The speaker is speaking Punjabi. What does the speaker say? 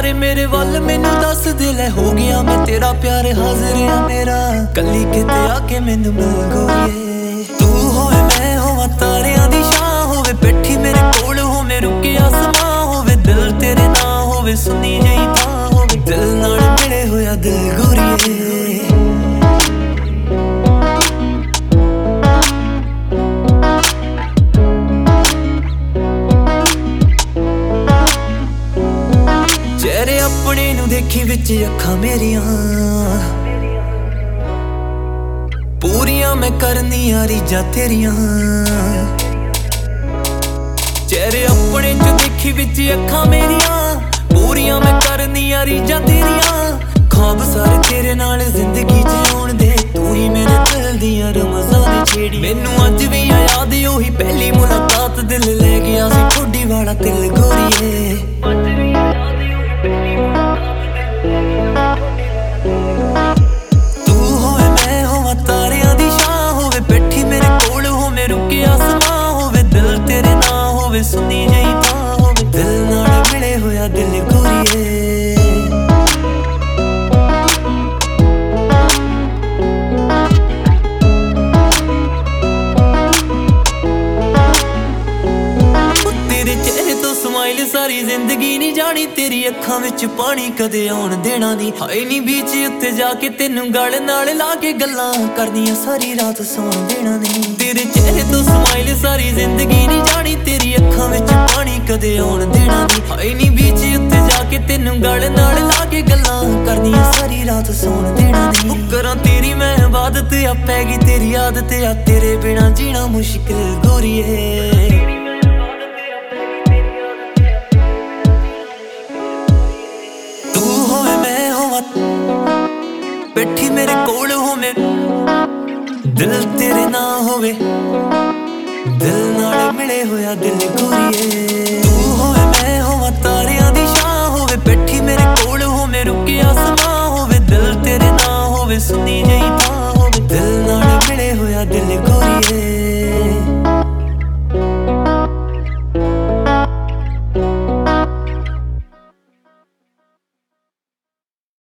ਸਾਰੇ ਮੇਰੇ ਵੱਲ ਮੈਨੂੰ ਦੱਸ ਦੇ ਲੈ ਹੋ ਗਿਆ ਮੈਂ ਤੇਰਾ ਪਿਆਰ ਹਾਜ਼ਰ ਆ ਮੇਰਾ ਕੱਲੀ ਕਿਤੇ ਆ ਕੇ ਮੈਨੂੰ ਮਿਲ ਗੋਰੀਏ ਤੂੰ ਹੋਵੇ ਮੈਂ ਹੋਵਾਂ ਤਾਰਿਆਂ ਦੀ ਛਾਂ ਹੋਵੇ ਬੈਠੀ ਮੇਰੇ ਕੋਲ ਹੋਵੇ ਰੁਕੇ ਆਸਮਾਂ ਹੋਵੇ ਦਿਲ ਤੇਰੇ ਨਾ ਹੋਵੇ ਸੁਣੀ ਜਈ ਥਾਂ ਹੋਵੇ ਦਿਲ ਨਾਲ ਮਿਲੇ ਹੋਇਆ ਦਿਲ ਗੋਰੀਏ ਚਿਹਰੇ ਆਪਣੇ ਨੂੰ ਦੇਖੀ ਵਿੱਚ ਅੱਖਾਂ ਮੇਰੀਆਂ ਪੂਰੀਆਂ ਮੈਂ ਕਰਨੀਆਂ ਰੀਝਾਂ ਤੇਰੀਆਂ ਚਿਹਰੇ ਆਪਣੇ ਚ ਦੇਖੀ ਵਿੱਚ ਅੱਖਾਂ ਮੇਰੀਆਂ ਪੂਰੀਆਂ ਮੈਂ ਕਰਨੀਆਂ ਰੀਝਾਂ ਤੇਰੀਆਂ ਖਾਬ ਸਾਰੇ ਤੇਰੇ ਨਾਲ ਜ਼ਿੰਦਗੀ ਜਿਉਣ ਦੇ ਤੂੰ ਹੀ ਮੇਰੇ ਦਿਲ ਦੀਆਂ ਰਮਜ਼ਾਂ ਛੇੜੀ ਮੈਨੂੰ ਅੱਜ ਵੀ ਯਾਦ ਉਹੀ ਪਹਿਲੀ ਮੁਲਾਕਾਤ ਦਿਲ ਲੈ ਗਿਆ ਸੀ ਠੋਡੀ ਵਾਲਾ ਦਿਲ ਗੋਰੀਏ ਤੂੰ ਹੋਵੇ ਮੈਂ ਹੋਵਾਂ ਤਾਰਿਆਂ ਦੀ ਛਾਂ ਹੋਵੇ ਬੈਠੀ ਮੇਰੇ ਕੋਲ ਹੋਵੇ ਰੁਕੇ ਆਸਮਾਂ ਹੋਵੇ ਦਿਲ ਤੇਰੇ ਨਾ ਹੋਵੇ ਸੁਣੀ ਜਈ ਥਾਂ ਹੋਵੇ ਦਿਲ ਨਾਲ ਮਿਲੇ ਹੋਇਆ ਦਿਲ ਗੋਰੀਏ ਸਮਾਈਲ ਸਾਰੀ ਜ਼ਿੰਦਗੀ ਨਹੀਂ ਜਾਣੀ ਤੇਰੀ ਅੱਖਾਂ ਵਿੱਚ ਪਾਣੀ ਕਦੇ ਆਉਣ ਦੇਣਾ ਨਹੀਂ ਹਾਏ ਨੀ ਬੀਚ ਉੱਤੇ ਜਾ ਕੇ ਤੈਨੂੰ ਗਲ ਨਾਲ ਲਾ ਕੇ ਗੱਲਾਂ ਕਰਨੀਆਂ ਸਾਰੀ ਰਾਤ ਸੌਣ ਦੇਣਾ ਨਹੀਂ ਤੇਰੇ ਚਿਹਰੇ ਤੋਂ ਸਮਾਈਲ ਸਾਰੀ ਜ਼ਿੰਦਗੀ ਨਹੀਂ ਜਾਣੀ ਤੇਰੀ ਅੱਖਾਂ ਵਿੱਚ ਪਾਣੀ ਕਦੇ ਆਉਣ ਦੇਣਾ ਨਹੀਂ ਹਾਏ ਨੀ ਬੀਚ ਉੱਤੇ ਜਾ ਕੇ ਤੈਨੂੰ ਗਲ ਨਾਲ ਲਾ ਕੇ ਗੱਲਾਂ ਕਰਨੀਆਂ ਸਾਰੀ ਰਾਤ ਸੌਣ ਦੇਣਾ ਨਹੀਂ ਕਰਾਂ ਤੇਰੀ ਮੈਂ ਇਬਾਦਤ ਆ ਪੈ ਗਈ ਤੇਰੀ ਆਦਤ ਆ ਤੇਰੇ ਬਿਨਾ ਜੀਣਾ ਮੁਸ਼ਕਿਲ ਗੋਰੀਏ ਬੈਠੀ ਮੇਰੇ ਕੋਲ ਹੋਵੇ ਦਿਲ ਤੇਰੇ ਨਾ ਹੋਵੇ ਦਿਲ ਨਾਲ ਮਿਲੇ ਹੋਇਆ ਦਿਲ ਗੋਰੀਏ ਤੂੰ ਹੋਵੇ ਮੈਂ ਹੋਵਾਂ ਤਾਰਿਆਂ ਦੀ ਛਾਂ ਹੋਵੇ ਬੈਠੀ ਮੇਰੇ ਕੋਲ ਹੋਵੇ ਰੁਕੇ ਆਸਮਾਂ ਹੋਵੇ ਦਿਲ ਤੇਰੇ ਨਾ ਹੋਵੇ ਸੁਣੀ ਜਈ ਥਾਂ ਹੋਵੇ ਦਿਲ ਨਾਲ ਮਿਲੇ ਹੋਇਆ ਦਿਲ ਗੋਰੀਏ